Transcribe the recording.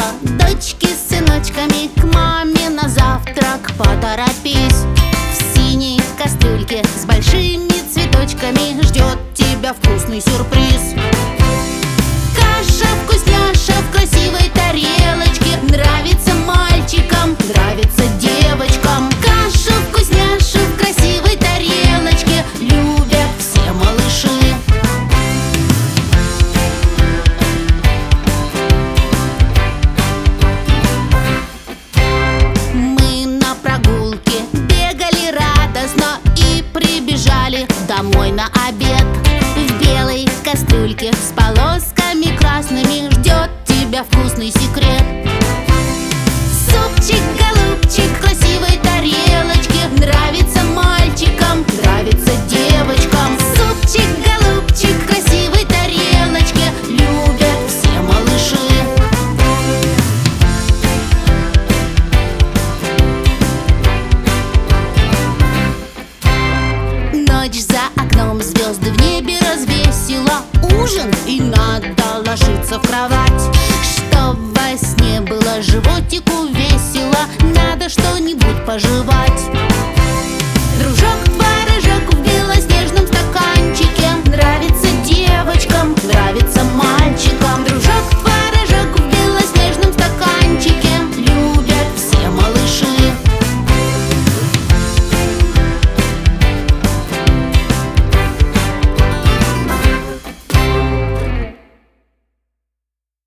Дочки с сыночками к маме на завтрак поторопись. В синей кастрюльке с большими цветочками ждет тебя вкусный сюрприз. Каша вкусняша в красивой тарелочке, нравится мальчикам, нравится девочкам. Каша вкусняша в красивой тарелочке, любят все малыши. Мы на прогулке бегали радостно и прибежали домой на обед. В белой кастрюльке с полосками красными ждет тебя вкусный секрет. Супчик, голубчик в красивой тарелочке, нравится мальчикам, нравится девочкам. Супчик, голубчик в красивой тарелочке, любят все малыши. Ночь за окном, звезды в небе развесила ужин, и надо ложиться в кровать.